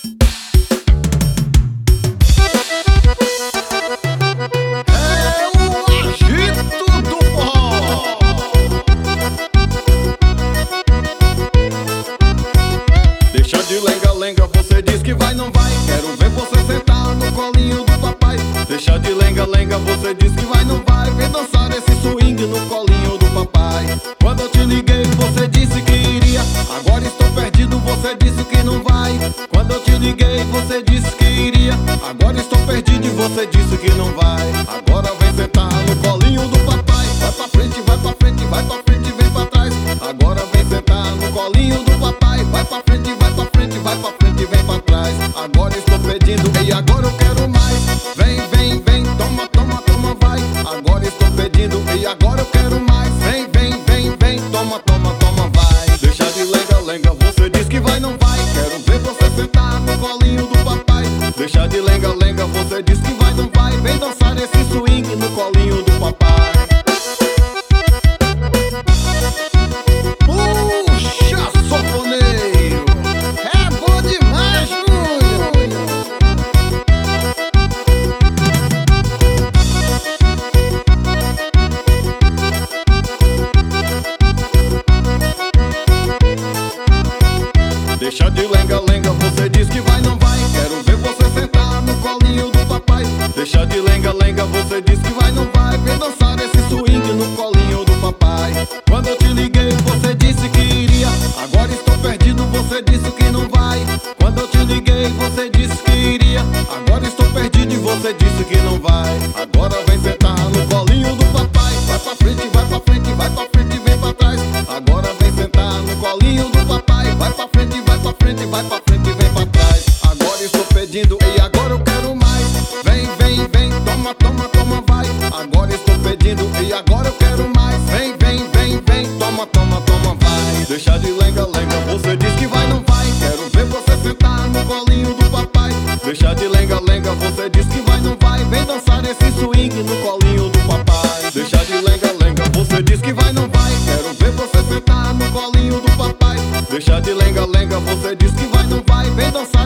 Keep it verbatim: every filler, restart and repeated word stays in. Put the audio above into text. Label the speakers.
Speaker 1: Deixa de lenga-lenga, você diz que vai, não vai. Quero ver você sentar no colinho do papai. Deixa de lenga-lenga, você diz que vai, não vai. Vem dançar esse swing no colinho do papai. Quando eu te liguei, você disse que iria. Agora estou perdido, você disse que não vai. Quando eu te liguei, você disse que iria. Agora estou perdido e você disse que não vai. Agora vem sentar no colinho do papai. Vai pra frente, vai pra frente, vai pra frente, vem pra trás. Agora vem sentar no colinho do papai. Vai pra frente, vai pra frente, vai pra frente, vem pra trás. Agora estou pedindo e agora eu quero mais. Vem, vem, vem, toma, toma, toma, vai. Agora estou pedindo e agora eu quero mais. Vem, vem, vem, vem, toma, toma, toma, vai. Deixa de lenga-lenga, você diz que vai, não vai. Quero ver você sentar no colinho do papai. Deixa de lenga-lenga, você diz que vai, não vai. Vem dançar esse swing no colinho do papai. Puxa, sanfoneiro, é bom demais, Júnior. Deixa de lenga-lenga, você diz que vai, não vai. Quero ver você sentar no colinho do papai. Deixa de lenga-lenga, você diz que vai, não vai. Vem dançar esse swing no colinho do papai. Quando eu te liguei, você disse que iria. Agora estou perdido, você disse que não vai. Quando eu te liguei, você disse que iria. Agora estou perdido e você disse que não vai. Agora vem sentar no colinho do papai. Vai pra frente, vai pra frente, vai pra frente, vem pra trás. Agora vem sentar no colinho do papai. Vai pra frente, vai pra frente, vai pra frente, vem pra trás. Agora estou pedindo e agora eu quero mais. Vem, vem, vem, toma, toma, toma, vai. Agora estou pedindo e agora eu quero mais. Vem, vem, vem, vem, toma, toma, toma, vai. Deixa de lenga-lenga, você diz que vai, não vai. Quero ver você sentar no colinho do papai. Deixa de lenga-lenga, você diz que vai, não vai. Vem dançar esse swing no colinho do papai. Deixa de lenga-lenga, você diz que vai, não vai. Quero ver você sentar no colinho do papai. Deixa de lenga-lenga, você diz que vai, não vai. Vem dançar